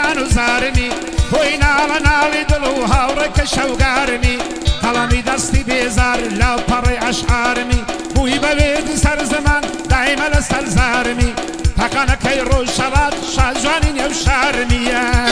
سليمان وزارني بوينا لنالي دلو هاورك شوقارني قلمي دستي بيزار لو بري أشعارني بوي ببيد سر زمان دايما لسر زارني تاقانا كي روش شرات شاجوانين يوشارني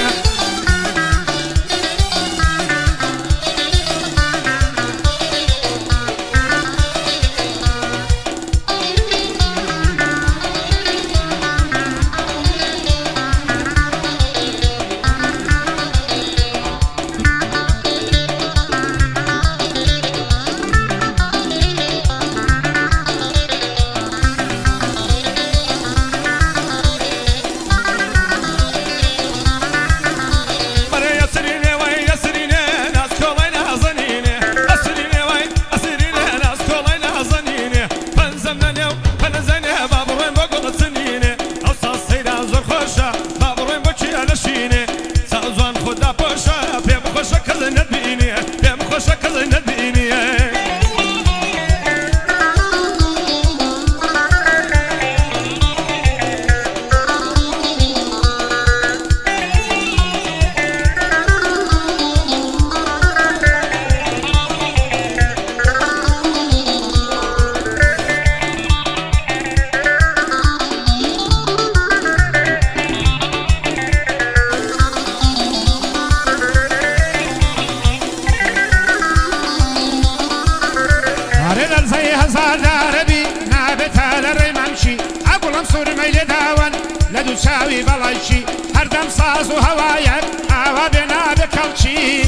ساوي بلايشي هردم ساز وهوايك هوا بنا بكالشي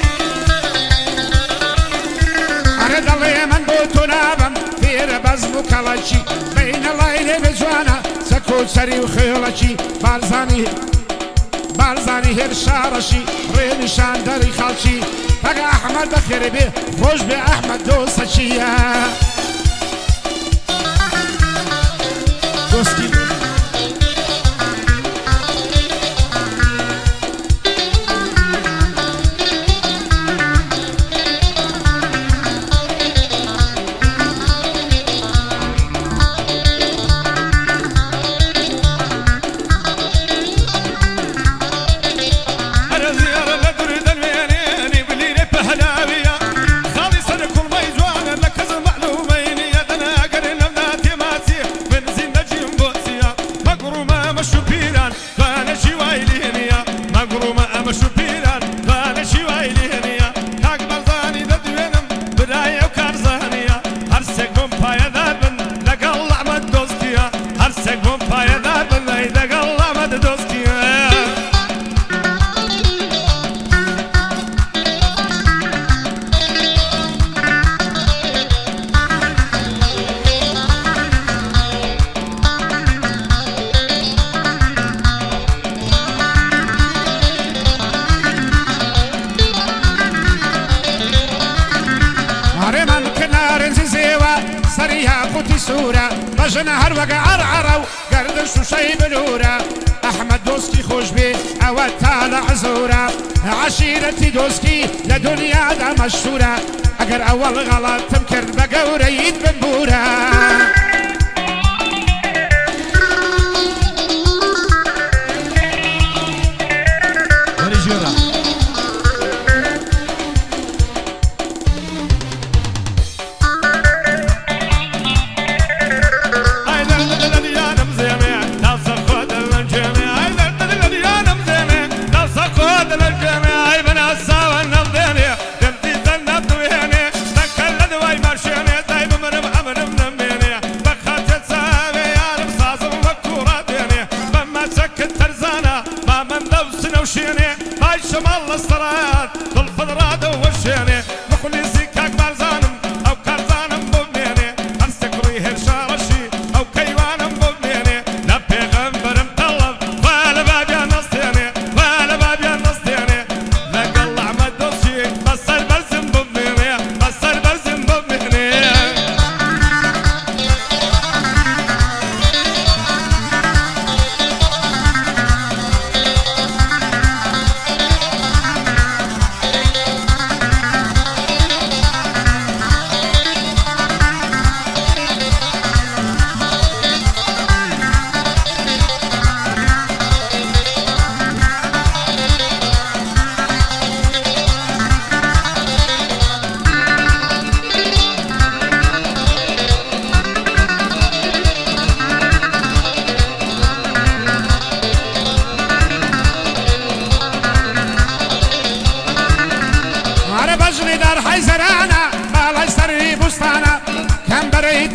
أرد اللي من بوتو نابم فير بزمو كالشي بين الليل بجوانا سكوت سري وخيلشي بارزاني هرشارشي ريني شاندري خالشي بقى أحمد بخير بيه فوش بأحمد دوسشي دوستي بجنا هر وقع عرعرو قردش وشي بلورا أحمد دوسكي خوش بي أود تالا عزورا عشيرتي دوسكي لدنيا دا مشهورة أقر أول غلط تمكر بقورة يد بنبورا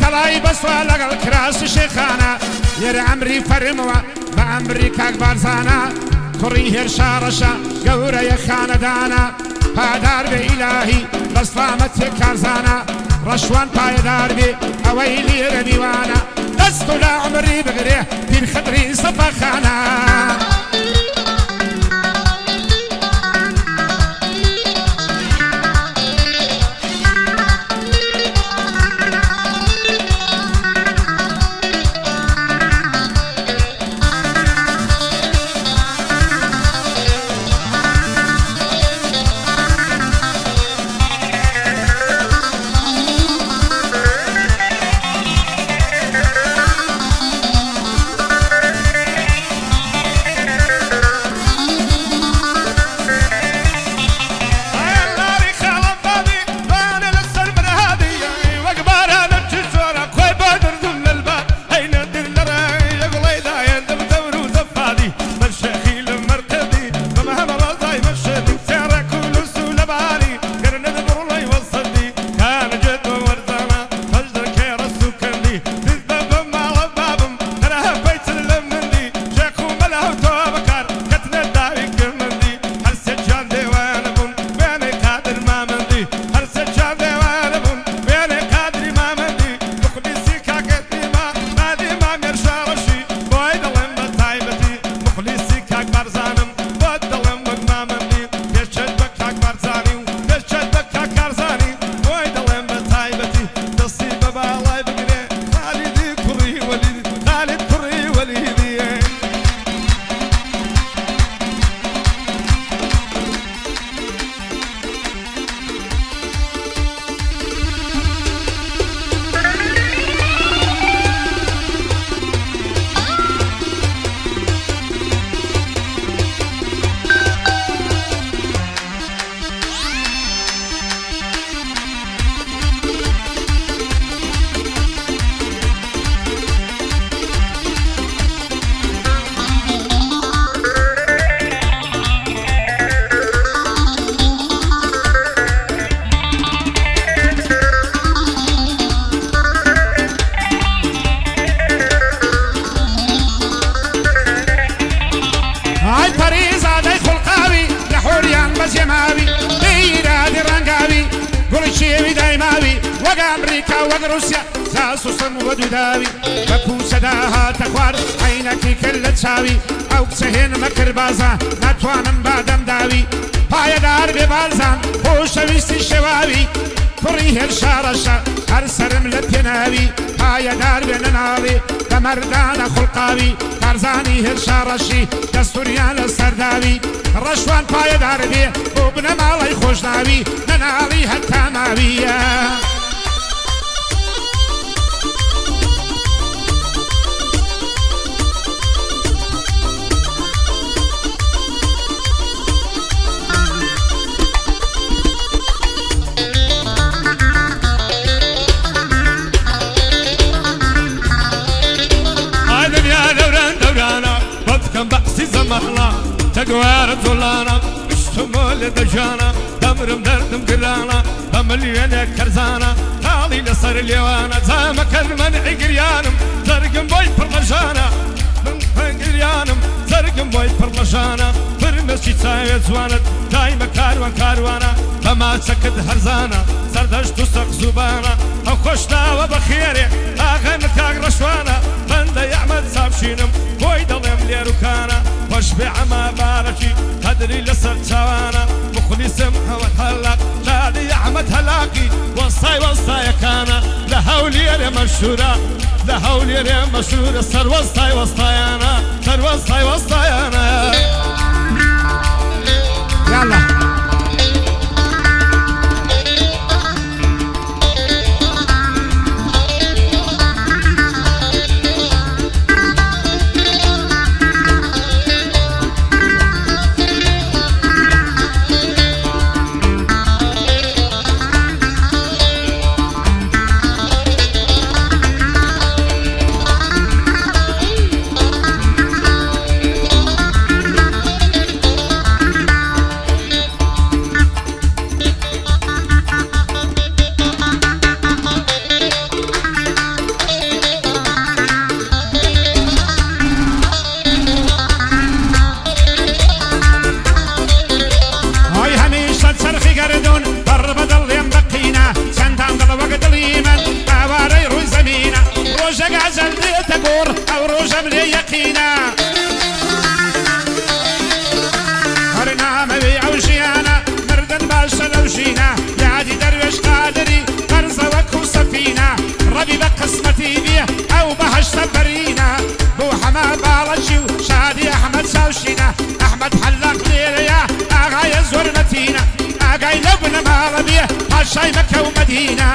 تلاي بسوا لقل كراس شيخانا ير عمري فرموا بأمري كاك بارزانا كريه الشارشة قورة يا خاندانا پادار بإلهي بسلامت كارزانا رشوان پایدار بي اويلي رديوانا دستو لا عمري بغريه دين خدري صفخانا أمريكا وروسيا جاسوسا ودوداوي بكو سداها تخوار عينك كل تساوي أو كسهن مكر بازا نتوانم بعدم داوي بايا دار ببالزان خوش ويستي شواوي كريه الشارشة هر سرم لتناوي بايا دار بنناوي بمردان خلقاوي ترزاني الشارشي دستوريان السرداوي رشوان بايا دار بي وبن مالي خوش ناوي نناوي حتى ماوية تقوار طولانا اشتمول دجانا دمرم دردم قرانا بمليون كرزانا هالي لصر اليوانا زامك المنع قريانم زرقم بوي برلجانا من قريانم زرقم بوي برلجانا فرمسي تساوي زوانت دايما كاروانا بما سكت هرزانا سردشت وسق زبانا او خوشنا وبخيري اغنتاق رشوانا بند يعمل سابشينم بوي ضلم ليروكانا واشبع ما بارشي قدري لسر توانا مخلصم وتهلق نادي احمد هلاقي وصاي كان لهولي يا مشهورة لهولي يا مشهورة سر وصايانا سر وصايانا يلا تقور او روجم لي يقينا هرنامه بي عوشيانا مردن باشا لوشينا يادي درويش قادري قرزة وكو سفينة ربي بقسمتي بيه او بهشت برينا بو حما بالجي وشادي احمد ساوشينا احمد حلاق ليليا اغاية زورنتينا اغاي لبن مال بيه هاشاي مكة ومدينة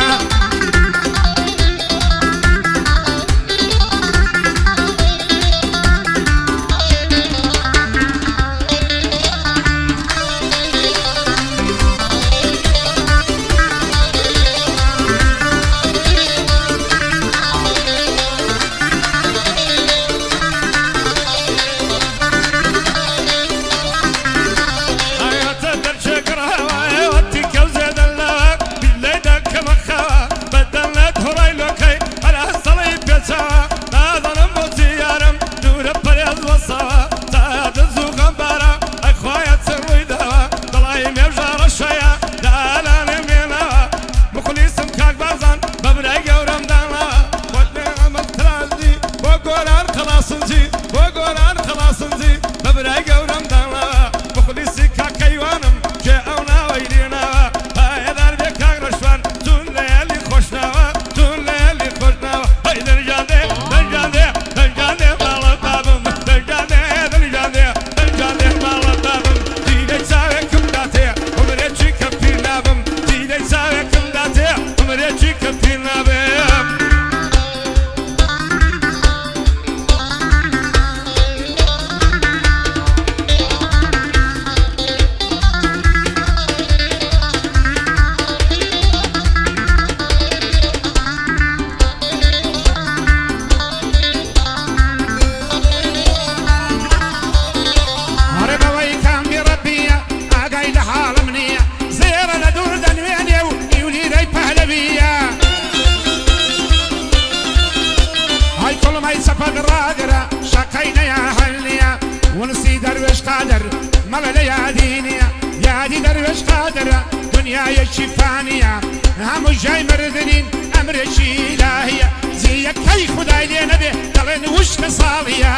يادي درويش قادر دنيا يشفانية هم جاي مردنين أمريكي إلهية زيك هي خداي لي نبي دلن وش مصالية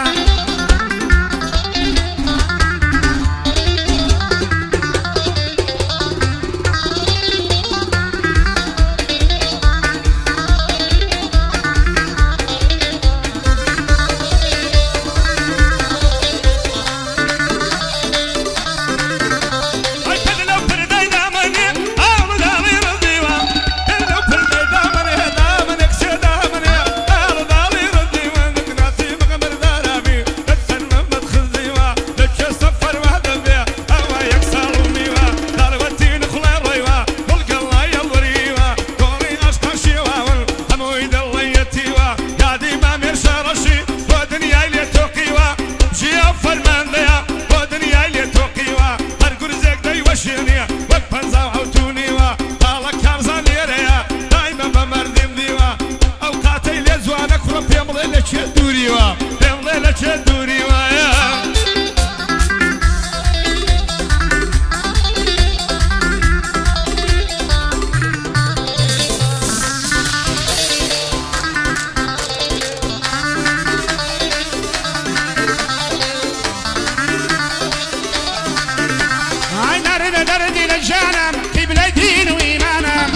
دردي للجانم قبل دين وإيمانم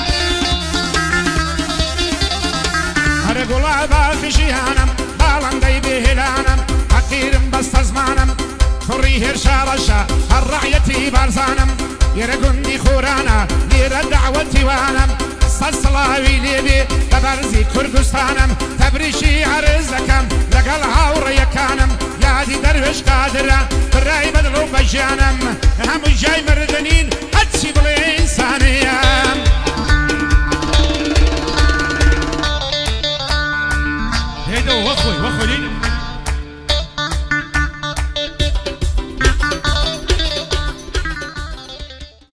هرقل عباك جيهانم بالان دي بهلانم حقيرم بس زمانم فريه رشارشا الرعيتي بارزانم يرقني خورانا لير دعوتي وانم صلاوي ليبي تبرزي كردستانم تبريشي عرزكم لقل هاور يكانم يادي درويش قادرة براي بدلو بجانم هم جاي مردنين هتسي بلي إنسانية هيدو وخوي